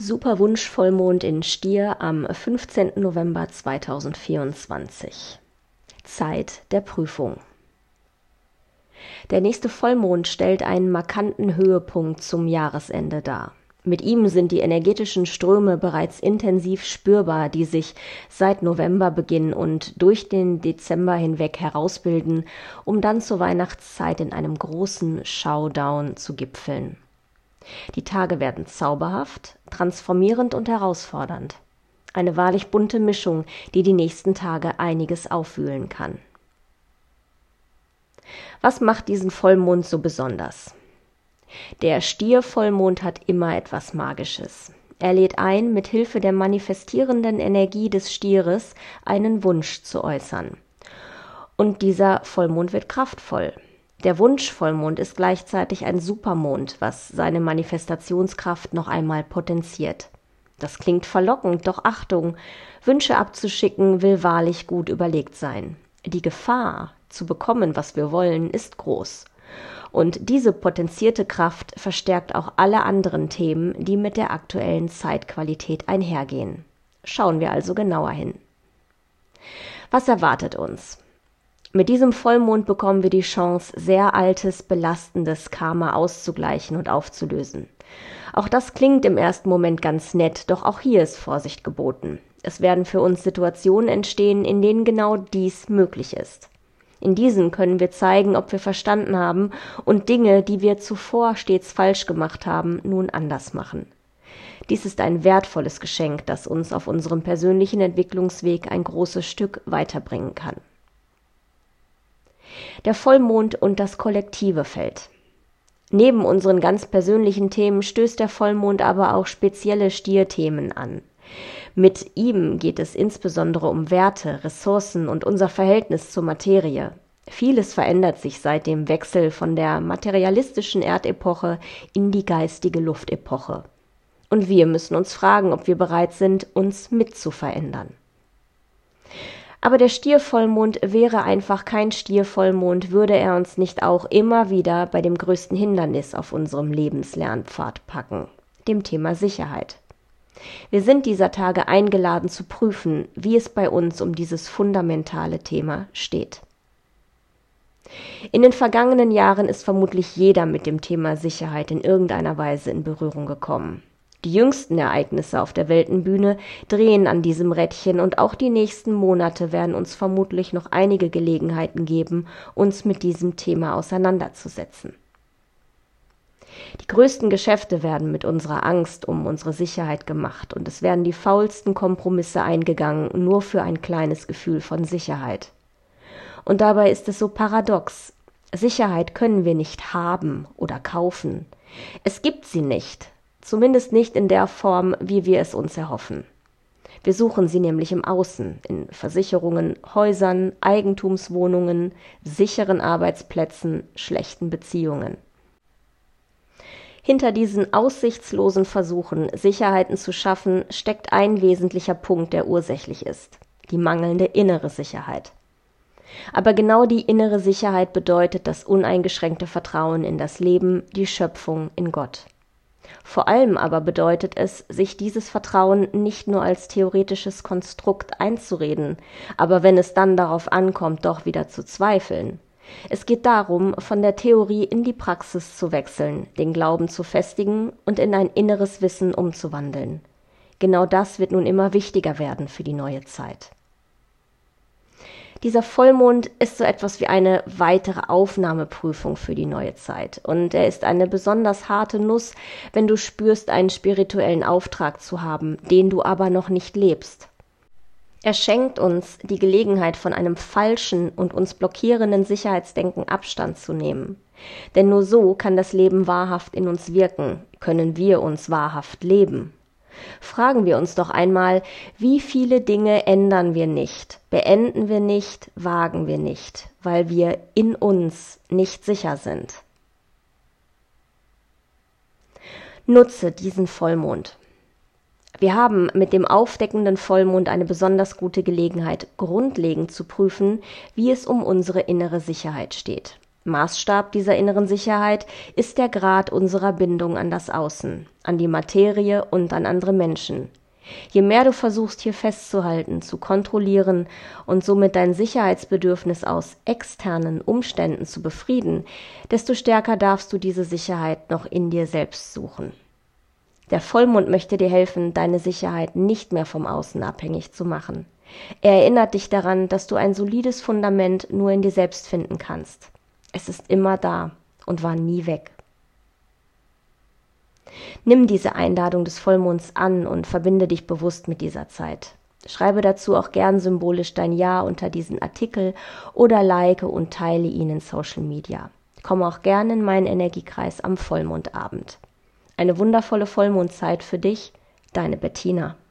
Super Wunschvollmond in Stier am 15. November 2024. Zeit der Prüfung. Der nächste Vollmond stellt einen markanten Höhepunkt zum Jahresende dar. Mit ihm sind die energetischen Ströme bereits intensiv spürbar, die sich seit Novemberbeginn und durch den Dezember hinweg herausbilden, um dann zur Weihnachtszeit in einem großen Showdown zu gipfeln. Die Tage werden zauberhaft, transformierend und herausfordernd. Eine wahrlich bunte Mischung, die die nächsten Tage einiges aufwühlen kann. Was macht diesen Vollmond so besonders? Der Stier-Vollmond hat immer etwas Magisches. Er lädt ein, mit Hilfe der manifestierenden Energie des Stieres einen Wunsch zu äußern. Und dieser Vollmond wird kraftvoll. Der Wunschvollmond ist gleichzeitig ein Supermond, was seine Manifestationskraft noch einmal potenziert. Das klingt verlockend, doch Achtung, Wünsche abzuschicken will wahrlich gut überlegt sein. Die Gefahr, zu bekommen, was wir wollen, ist groß. Und diese potenzierte Kraft verstärkt auch alle anderen Themen, die mit der aktuellen Zeitqualität einhergehen. Schauen wir also genauer hin. Was erwartet uns? Mit diesem Vollmond bekommen wir die Chance, sehr altes, belastendes Karma auszugleichen und aufzulösen. Auch das klingt im ersten Moment ganz nett, doch auch hier ist Vorsicht geboten. Es werden für uns Situationen entstehen, in denen genau dies möglich ist. In diesen können wir zeigen, ob wir verstanden haben und Dinge, die wir zuvor stets falsch gemacht haben, nun anders machen. Dies ist ein wertvolles Geschenk, das uns auf unserem persönlichen Entwicklungsweg ein großes Stück weiterbringen kann. Der Vollmond und das kollektive Feld. Neben unseren ganz persönlichen Themen stößt der Vollmond aber auch spezielle Stierthemen an. Mit ihm geht es insbesondere um Werte, Ressourcen und unser Verhältnis zur Materie. Vieles verändert sich seit dem Wechsel von der materialistischen Erdepoche in die geistige Luftepoche. Und wir müssen uns fragen, ob wir bereit sind, uns mit zu verändern. Aber der Stiervollmond wäre einfach kein Stiervollmond, würde er uns nicht auch immer wieder bei dem größten Hindernis auf unserem Lebenslernpfad packen, dem Thema Sicherheit. Wir sind dieser Tage eingeladen zu prüfen, wie es bei uns um dieses fundamentale Thema steht. In den vergangenen Jahren ist vermutlich jeder mit dem Thema Sicherheit in irgendeiner Weise in Berührung gekommen. Die jüngsten Ereignisse auf der Weltenbühne drehen an diesem Rädchen und auch die nächsten Monate werden uns vermutlich noch einige Gelegenheiten geben, uns mit diesem Thema auseinanderzusetzen. Die größten Geschäfte werden mit unserer Angst um unsere Sicherheit gemacht und es werden die faulsten Kompromisse eingegangen, nur für ein kleines Gefühl von Sicherheit. Und dabei ist es so paradox. Sicherheit können wir nicht haben oder kaufen. Es gibt sie nicht, zumindest nicht in der Form, wie wir es uns erhoffen. Wir suchen sie nämlich im Außen, in Versicherungen, Häusern, Eigentumswohnungen, sicheren Arbeitsplätzen, schlechten Beziehungen. Hinter diesen aussichtslosen Versuchen, Sicherheiten zu schaffen, steckt ein wesentlicher Punkt, der ursächlich ist: die mangelnde innere Sicherheit. Aber genau die innere Sicherheit bedeutet das uneingeschränkte Vertrauen in das Leben, die Schöpfung, in Gott. Vor allem aber bedeutet es, sich dieses Vertrauen nicht nur als theoretisches Konstrukt einzureden, aber wenn es dann darauf ankommt, doch wieder zu zweifeln. Es geht darum, von der Theorie in die Praxis zu wechseln, den Glauben zu festigen und in ein inneres Wissen umzuwandeln. Genau das wird nun immer wichtiger werden für die neue Zeit. Dieser Vollmond ist so etwas wie eine weitere Aufnahmeprüfung für die neue Zeit. Und er ist eine besonders harte Nuss, wenn du spürst, einen spirituellen Auftrag zu haben, den du aber noch nicht lebst. Er schenkt uns die Gelegenheit, von einem falschen und uns blockierenden Sicherheitsdenken Abstand zu nehmen. Denn nur so kann das Leben wahrhaft in uns wirken, können wir uns wahrhaft leben. Fragen wir uns doch einmal, wie viele Dinge ändern wir nicht, beenden wir nicht, wagen wir nicht, weil wir in uns nicht sicher sind. Nutze diesen Vollmond. Wir haben mit dem aufdeckenden Vollmond eine besonders gute Gelegenheit, grundlegend zu prüfen, wie es um unsere innere Sicherheit steht. Maßstab dieser inneren Sicherheit ist der Grad unserer Bindung an das Außen, an die Materie und an andere Menschen. Je mehr du versuchst, hier festzuhalten, zu kontrollieren und somit dein Sicherheitsbedürfnis aus externen Umständen zu befrieden, desto stärker darfst du diese Sicherheit noch in dir selbst suchen. Der Vollmond möchte dir helfen, deine Sicherheit nicht mehr vom Außen abhängig zu machen. Er erinnert dich daran, dass du ein solides Fundament nur in dir selbst finden kannst. Es ist immer da und war nie weg. Nimm diese Einladung des Vollmonds an und verbinde dich bewusst mit dieser Zeit. Schreibe dazu auch gern symbolisch dein Ja unter diesen Artikel oder like und teile ihn in Social Media. Komm auch gern in meinen Energiekreis am Vollmondabend. Eine wundervolle Vollmondzeit für dich, deine Bettina.